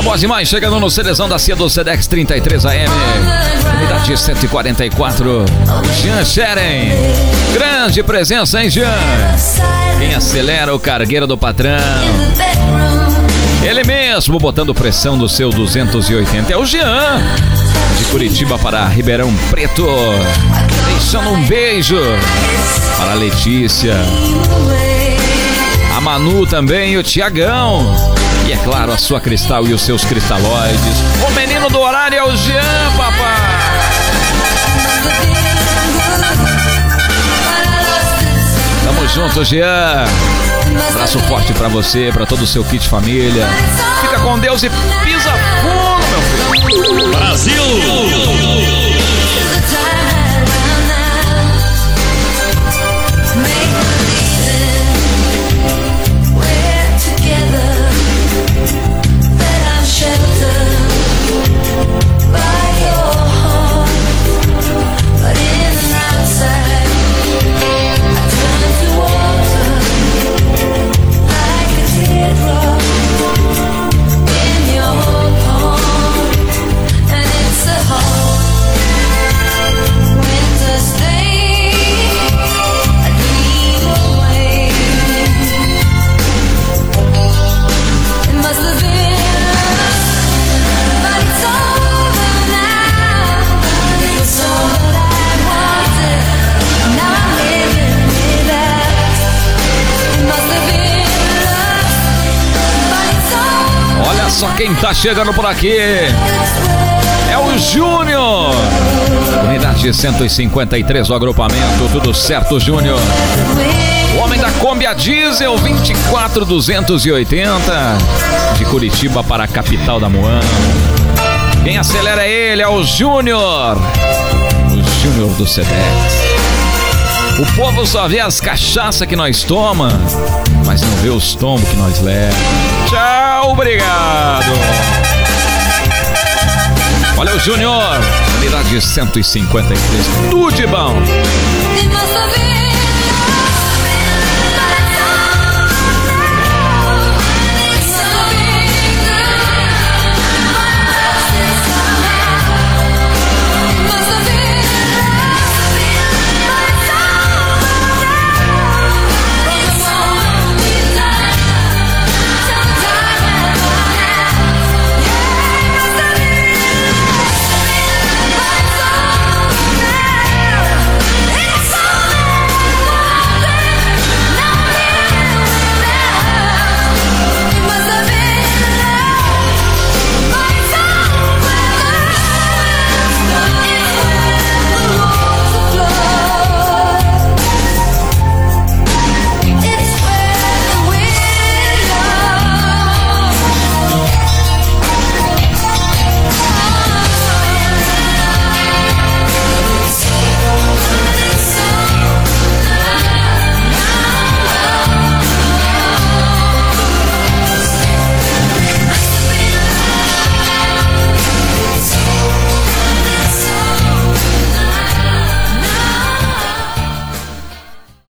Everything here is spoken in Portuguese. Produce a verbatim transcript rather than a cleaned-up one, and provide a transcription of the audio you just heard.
Coisa boa demais, chegando no Cerezão da Cia do Sedex trinta e três A M, unidade cento e quarenta e quatro, Jean Scheren. Grande presença, hein, Jean? Quem acelera o cargueiro do patrão? Ele mesmo, botando pressão no seu duzentos e oitenta, é o Jean, de Curitiba para Ribeirão Preto. Deixando um beijo para a Letícia, a Manu também e o Tiagão. E é claro, a sua Cristal e os seus cristalóides. O menino do horário é o Jean, papai. Tamo junto, Jean. Abraço forte pra você, pra todo o seu kit família. Fica com Deus e pisa fundo, meu filho. Brasil! Só quem tá chegando por aqui é o Júnior, unidade cento e cinquenta e três do agrupamento. Tudo certo, Júnior? O homem da Kombi a diesel vinte e quatro duzentos e oitenta, de Curitiba para a capital da Moana. Quem acelera é ele, é o Júnior, o Júnior do Sedex. O povo só vê as cachaças que nós toma, mas não vê os tombos que nós leva. Tchau, obrigado. Valeu, Júnior, unidade cento e cinquenta e três. Tudo de bom.